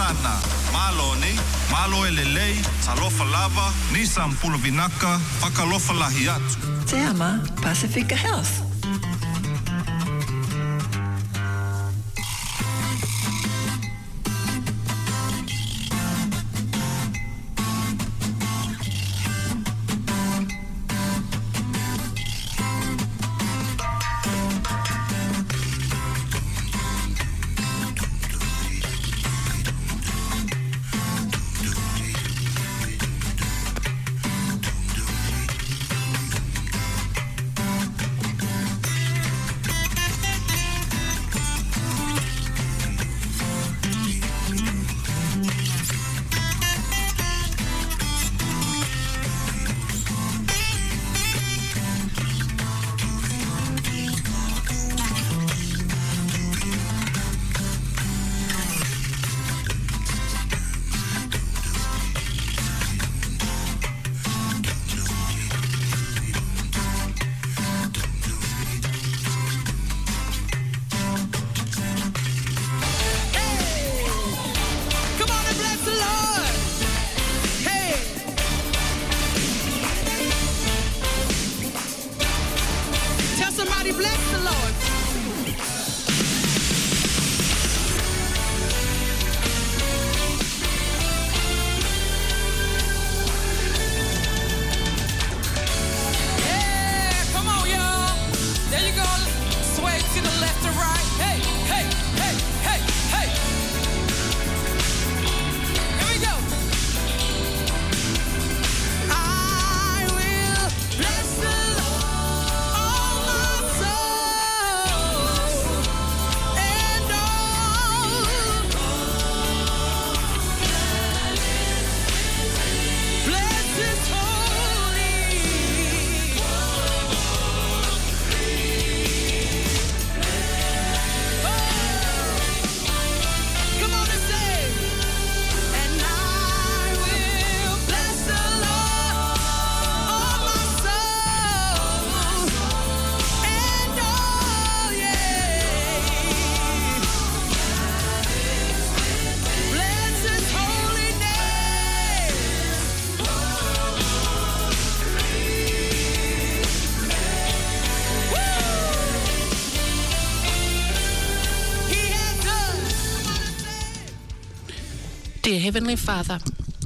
Sana, malo ni, malo elelei, talofa lava, Nissan Pulovinaka, whakalofa lahi atu. Te ama Pacifica Health. Dear Heavenly Father,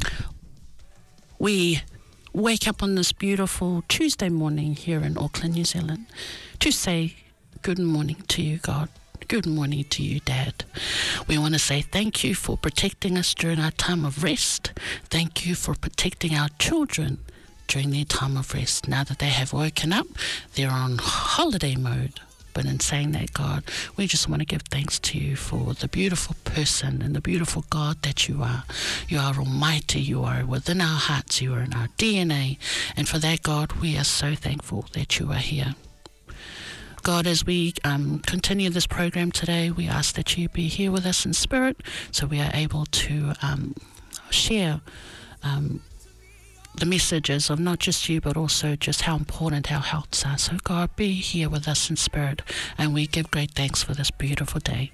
we wake up on this beautiful Tuesday morning here in Auckland, New Zealand, to say good morning to you, God. Good morning to you, Dad. We want to say thank you for protecting us during our time of rest. Thank you for protecting our children during their time of rest. Now that they have woken up, they're on holiday mode. But in saying that, God, we just want to give thanks to you for the beautiful person and the beautiful God that you are. You are almighty. You are within our hearts. You are in our DNA. And for that, God, we are so thankful that you are here. God, as we continue this program today, we ask that you be here with us in spirit so we are able to share the messages of not just you, but also just how important our healths are. So God, be here with us in spirit, and we give great thanks for this beautiful day.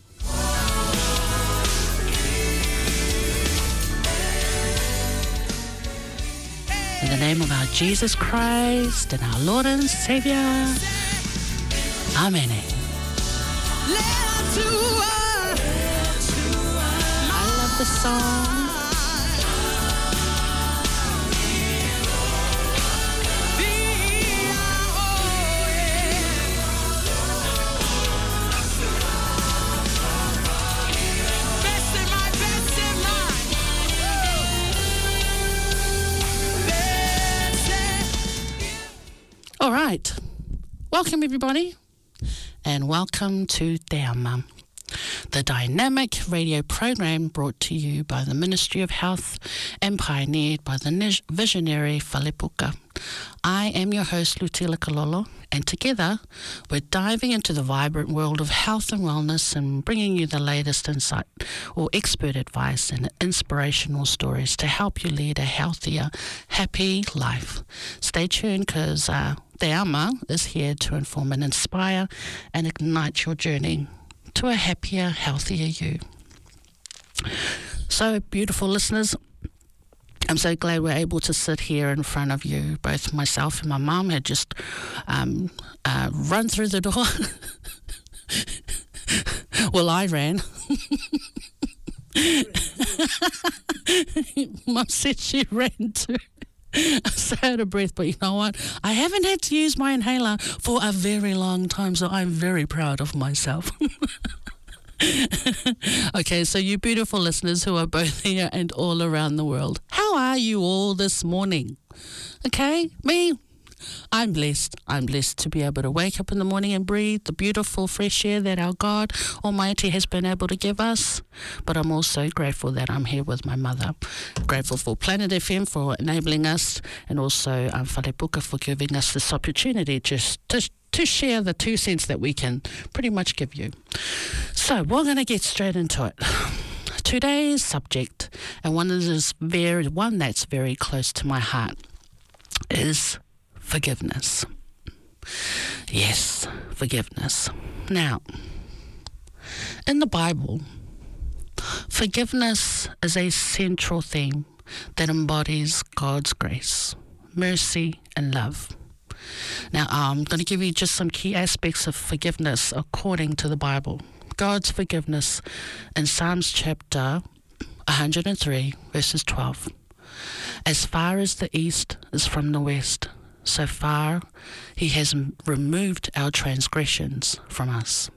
In the name of our Jesus Christ and our Lord and Savior, Amen. I love the song. All right, welcome everybody, and welcome to Te Ama, the dynamic radio program brought to you by the Ministry of Health and pioneered by the visionary Falepuka. I am your host, Lutila Kalolo, and together we're diving into the vibrant world of health and wellness and bringing you the latest insight or expert advice and inspirational stories to help you lead a healthier, happy life. Stay tuned because Te Ama is here to inform and inspire and ignite your journey to a happier, healthier you. So, beautiful listeners, I'm so glad we're able to sit here in front of you. Both myself and my mum had just run through the door. Well, I ran. Mum said she ran too. I was so out of breath, but you know what? I haven't had to use my inhaler for a very long time, so I'm very proud of myself. Okay, so you beautiful listeners who are both here and all around the world, how are you all this morning? Okay, me, I'm blessed. I'm blessed to be able to wake up in the morning and breathe the beautiful fresh air that our God Almighty has been able to give us. But I'm also grateful that I'm here with my mother. Grateful for Planet FM for enabling us, and also Whare Puka for giving us this opportunity just to share the 2 cents that we can pretty much give you. So we're going to get straight into it. Today's subject, and one that's very close to my heart, is forgiveness. Yes, forgiveness. Now, in the Bible, forgiveness is a central theme that embodies God's grace, mercy, and love. Now, I'm going to give you just some key aspects of forgiveness according to the Bible. God's forgiveness in Psalms chapter 103, verses 12. As far as the east is from the west, so far he has removed our transgressions from us.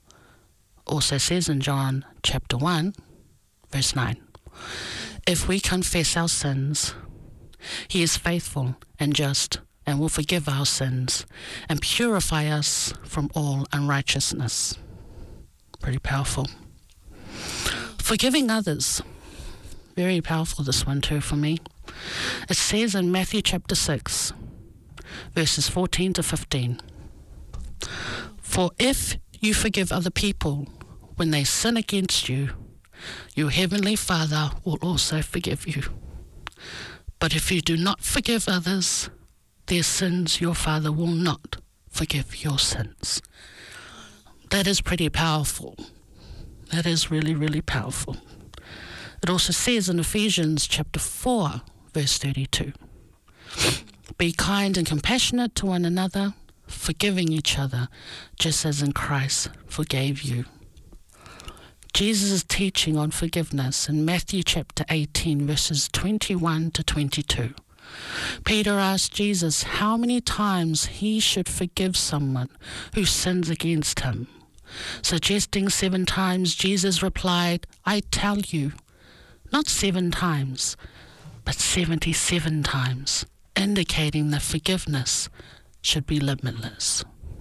Also says in John chapter 1, verse 9, if we confess our sins, he is faithful and just and will forgive our sins and purify us from all unrighteousness. Pretty powerful. Forgiving others. Very powerful, this one too for me. It says in Matthew chapter 6, verses 14 to 15, for if you forgive other people when they sin against you, your heavenly Father will also forgive you. But if you do not forgive others their sins, your Father will not forgive your sins. That is pretty powerful. That is really, really powerful. It also says in Ephesians chapter 4, verse 32, be kind and compassionate to one another, forgiving each other, just as in Christ forgave you. Jesus' teaching on forgiveness in Matthew chapter 18, verses 21 to 22. Peter asked Jesus how many times he should forgive someone who sins against him. Suggesting 7 times, Jesus replied, I tell you, not 7 times, but 77 times, indicating that forgiveness should be limitless.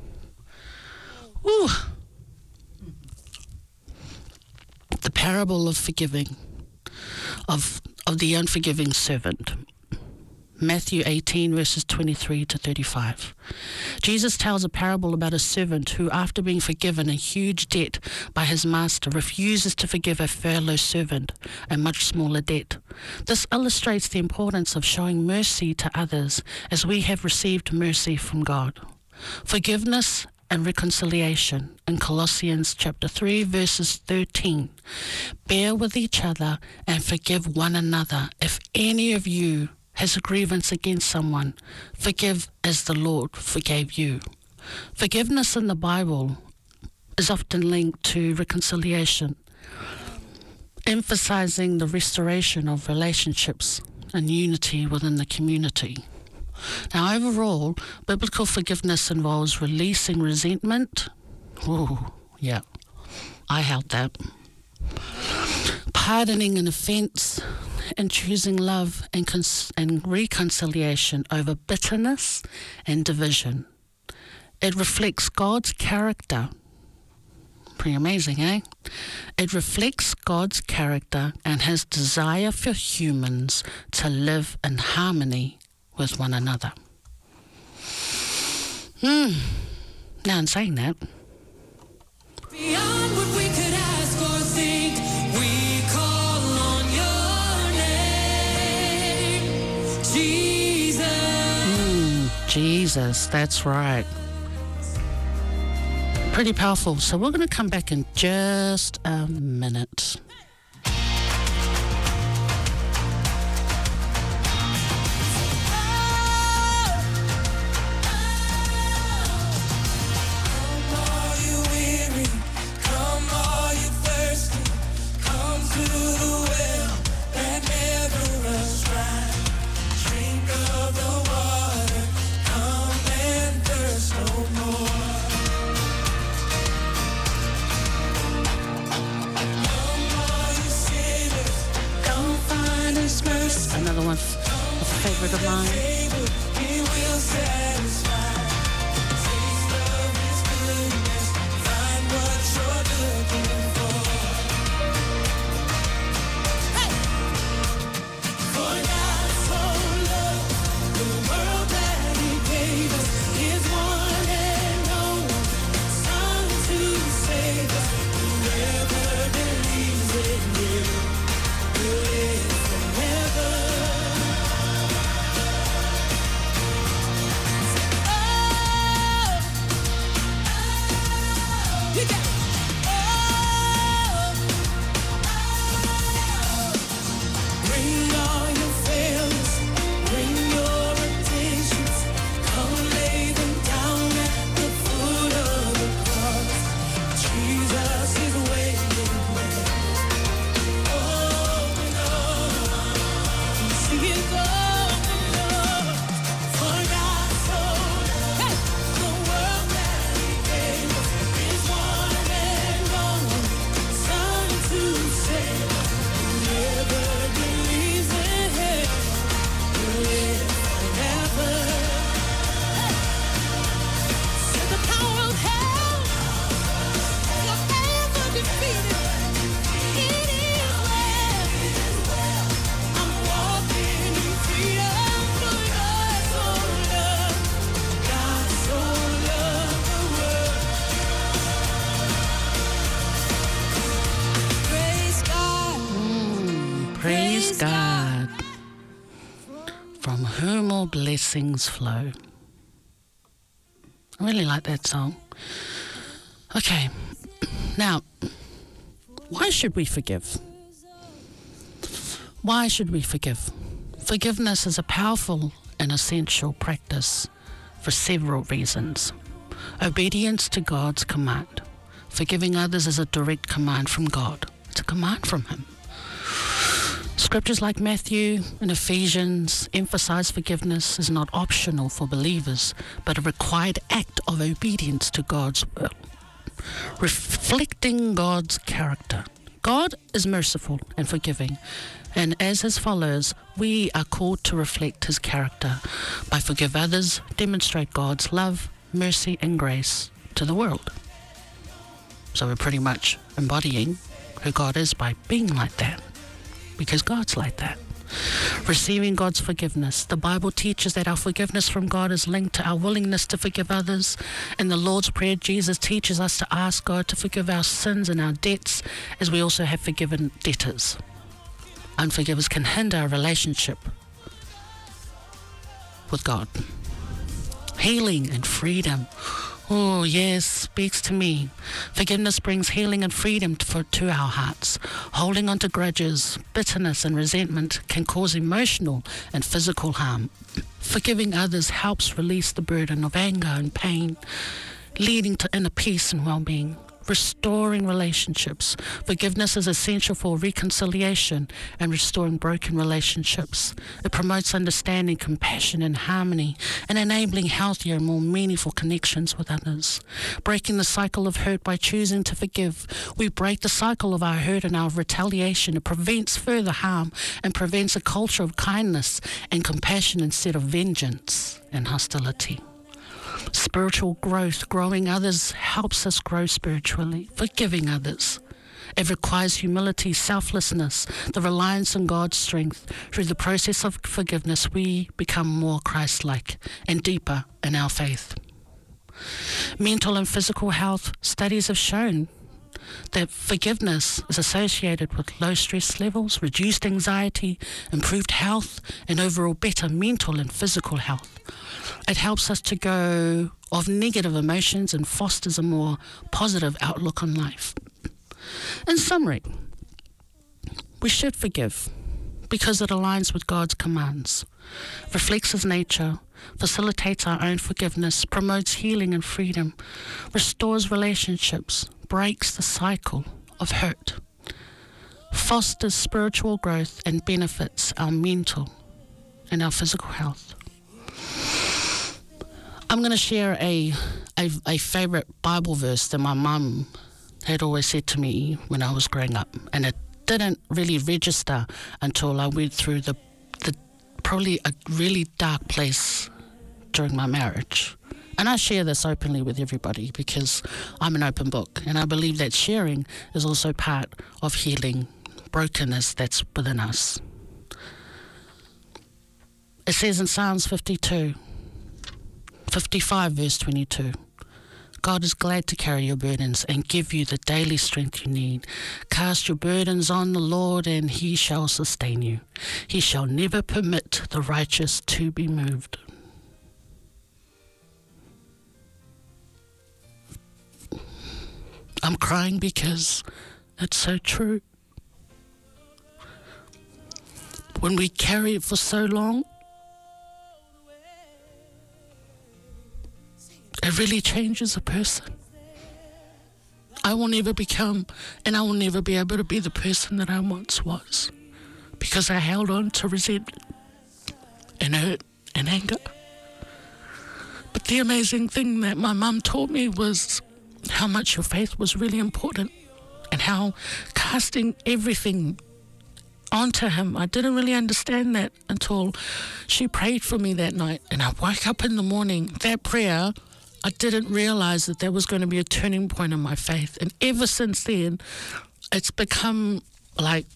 Woo! The parable of forgiving, of the unforgiving servant. Matthew 18, verses 23 to 35. Jesus tells a parable about a servant who, after being forgiven a huge debt by his master, refuses to forgive a fellow servant a much smaller debt. This illustrates the importance of showing mercy to others as we have received mercy from God. Forgiveness and reconciliation in Colossians chapter 3, verses 13. Bear with each other and forgive one another. If any of you has a grievance against someone, forgive as the Lord forgave you. Forgiveness in the Bible is often linked to reconciliation, emphasizing the restoration of relationships and unity within the community. Now, overall, biblical forgiveness involves releasing resentment. Ooh, yeah, I held that. Pardoning an offense, and choosing love and reconciliation over bitterness and division. It reflects God's character. Pretty amazing, eh? It reflects God's character and his desire for humans to live in harmony with one another. Now, in saying that, beyond what we could ask or think, we call on your name, Jesus. Jesus, that's right. Pretty powerful. So we're going to come back in just a minute. with a favourite of mine. He will satisfy. Taste of His goodness. Find what you're looking for. Hey! For God so loved the world that He gave us His one and only Son to save us. Whoever believes in Him will live forever. You got bring all your failures, bring your addictions, come lay them down at the foot of the cross. Jesus is waiting there. Open up, see it open up. For God so loved the world that He gave us His one and only Son to save us. Whoever believes in Him will live forever. Said the power of hell forever defeated. It is well. I'm walking in freedom. For God so loved the world. Praise God. Praise God, from whom all blessings flow. I really like that song. Okay, now, why should we forgive? Why should we forgive? Forgiveness is a powerful and essential practice for several reasons. Obedience to God's command. Forgiving others is a direct command from God. It's a command from Him. Scriptures like Matthew and Ephesians emphasize forgiveness is not optional for believers, but a required act of obedience to God's will, reflecting God's character. God is merciful and forgiving, and as His followers, we are called to reflect His character by forgive others, demonstrate God's love, mercy, and grace to the world. So we're pretty much embodying who God is by being like that, because God's like that. Receiving God's forgiveness. The Bible teaches that our forgiveness from God is linked to our willingness to forgive others. In the Lord's Prayer, Jesus teaches us to ask God to forgive our sins and our debts, as we also have forgiven debtors. Unforgiveness can hinder our relationship with God. Healing and freedom. Oh, yes, speaks to me. Forgiveness brings healing and freedom to our hearts. Holding on to grudges, bitterness and resentment can cause emotional and physical harm. Forgiving others helps release the burden of anger and pain, leading to inner peace and well-being. Restoring relationships. Forgiveness is essential for reconciliation and restoring broken relationships. It promotes understanding, compassion, and harmony, and enabling healthier and more meaningful connections with others. Breaking the cycle of hurt by choosing to forgive. We break the cycle of our hurt and our retaliation. It prevents further harm and prevents a culture of kindness and compassion instead of vengeance and hostility. Spiritual growth. Growing others helps us grow spiritually. Forgiving others. It requires humility, selflessness, the reliance on God's strength. Through the process of forgiveness, we become more Christ-like and deeper in our faith. Mental and physical health. Studies have shown that forgiveness is associated with low stress levels, reduced anxiety, improved health, and overall better mental and physical health. It helps us to go off negative emotions and fosters a more positive outlook on life. In summary, we should forgive because it aligns with God's commands, reflects His nature, facilitates our own forgiveness, promotes healing and freedom, restores relationships, breaks the cycle of hurt, fosters spiritual growth, and benefits our mental and our physical health. I'm going to share a favorite Bible verse that my mum had always said to me when I was growing up, and it didn't really register until I went through the probably a really dark place during my marriage. And I share this openly with everybody because I'm an open book, and I believe that sharing is also part of healing brokenness that's within us. It says in Psalms 55 verse 22, God is glad to carry your burdens and give you the daily strength you need. Cast your burdens on the Lord and he shall sustain you. He shall never permit the righteous to be moved. I'm crying because it's so true. When we carry it for so long, it really changes a person. I will never become, and I will never be able to be the person that I once was because I held on to resentment and hurt and anger. But the amazing thing that my mum taught me was how much your faith was really important and how casting everything onto him. I didn't really understand that until she prayed for me that night, and I woke up in the morning. That prayer, I didn't realize that there was going to be a turning point in my faith, and ever since then it's become like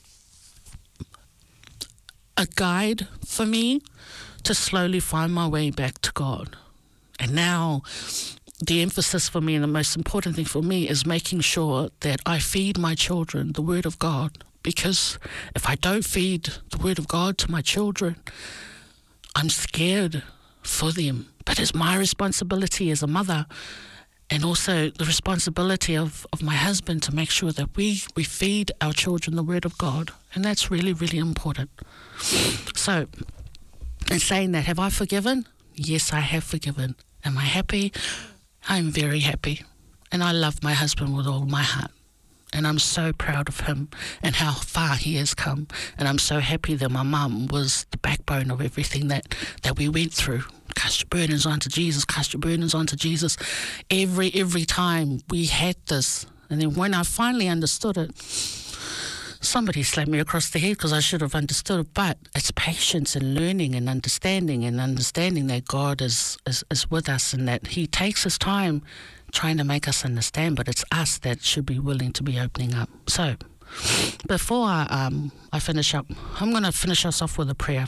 a guide for me to slowly find my way back to God. And now the emphasis for me and the most important thing for me is making sure that I feed my children the Word of God. Because if I don't feed the Word of God to my children, I'm scared for them. But it's my responsibility as a mother, and also the responsibility of my husband, to make sure that we feed our children the Word of God. And that's really, really important. So, in saying that, have I forgiven? Yes, I have forgiven. Am I happy? I'm very happy. And I love my husband with all my heart. And I'm so proud of him and how far he has come. And I'm so happy that my mum was the backbone of everything that we went through. Cast your burdens onto Jesus, cast your burdens onto Jesus. Every time we had this. And then when I finally understood it, somebody slapped me across the head because I should have understood it. But it's patience and learning and understanding that God is with us and that he takes his time trying to make us understand, but it's us that should be willing to be opening up. So, before I finish up, I'm going to finish us off with a prayer.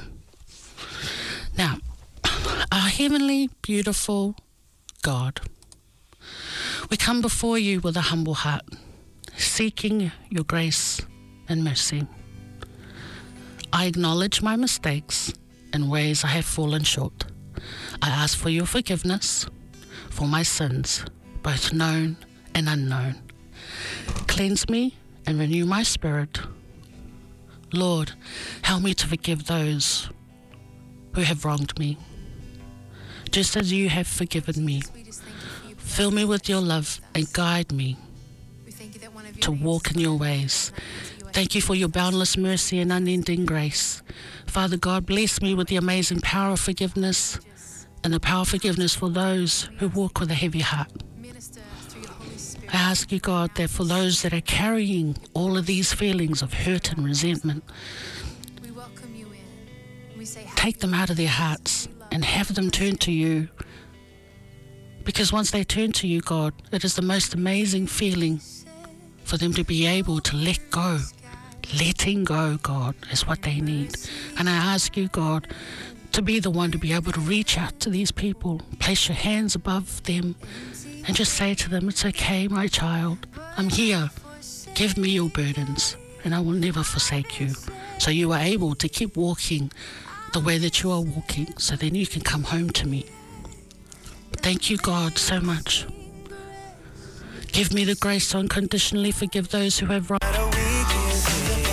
Now, our heavenly, beautiful God, we come before you with a humble heart, seeking your grace and mercy. I acknowledge my mistakes and ways I have fallen short. I ask for your forgiveness for my sins, both known and unknown. Cleanse me and renew my spirit. Lord, help me to forgive those who have wronged me, just as you have forgiven me. Fill me with your love and guide me to walk in your ways. Thank you for your boundless mercy and unending grace. Father God, bless me with the amazing power of forgiveness and the power of forgiveness for those who walk with a heavy heart. I ask you, God, that for those that are carrying all of these feelings of hurt and resentment, take them out of their hearts and have them turn to you. Because once they turn to you, God, it is the most amazing feeling for them to be able to let go. Letting go, God, is what they need. And I ask you, God, to be the one to be able to reach out to these people, place your hands above them, and just say to them, it's okay, my child, I'm here. Give me your burdens, and I will never forsake you. So you are able to keep walking the way that you are walking, so then you can come home to me. Thank you, God, so much. Give me the grace to unconditionally forgive those who have wronged.